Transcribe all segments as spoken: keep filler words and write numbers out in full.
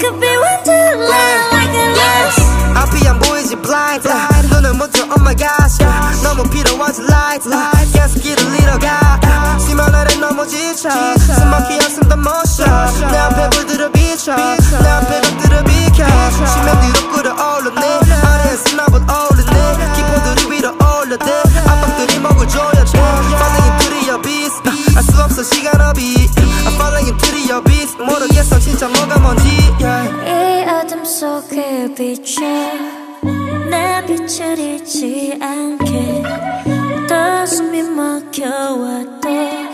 could be wonderland like a light. 앞이 안 보이지 blind 눈을 못 떠 oh my gosh 너무 필요하지 light 계속 길을 잃어가 수면 아래 너무 지쳐 숨막히 한숨 더 못 쉬어 내 앞에 불들어 비춰 내 앞에 것들을 비켜 심연 뒤로 끌어올려 내 아래에서 나봇 어울리네 기포들이 위로 올려대 압박들이 목을 조여줘 Falling into the abyss 알 수 없어 시간 어비 I'm falling into the abyss 모르겠어 진짜 뭐가 뭔지 yeah. 이 어둠 속에 비춰 내 빛을 잃지 않게 또 숨이 막혀와도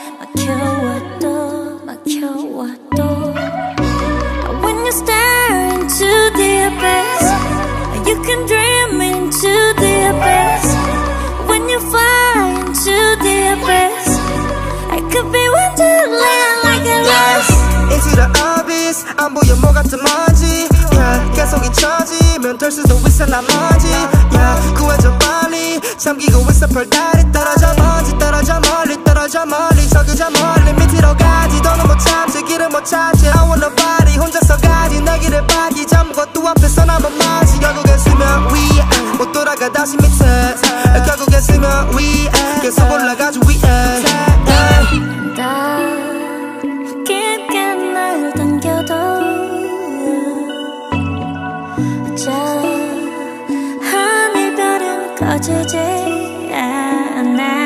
막혀와도 막혀와도 When you stare into the abyss you can dream into the abyss When you fly into the abyss I could be wonderland like a light Into the abyss 안 보여 뭐 같은 먼지 yeah. 계속 잊혀지면 될 수도 있어 나머지 yeah. 구해줘 빨리 잠기고 있어 별다리 떨어져 먼지 떨어져 멀리 떨어져 멀리 저기 저 멀리 밑으로 가지 더는 못 참지 길을 못 찾지 I want nobody 혼자서 가지 내 길을 빠지 아무것도 앞에서 나만 마지 결국엔 수면 위에 못 돌아가 다시 밑에 결국엔 수면 위에 계속 올라가죠 위에 더 깊게 날 당겨도 저 하늘별은 꺼지지 않아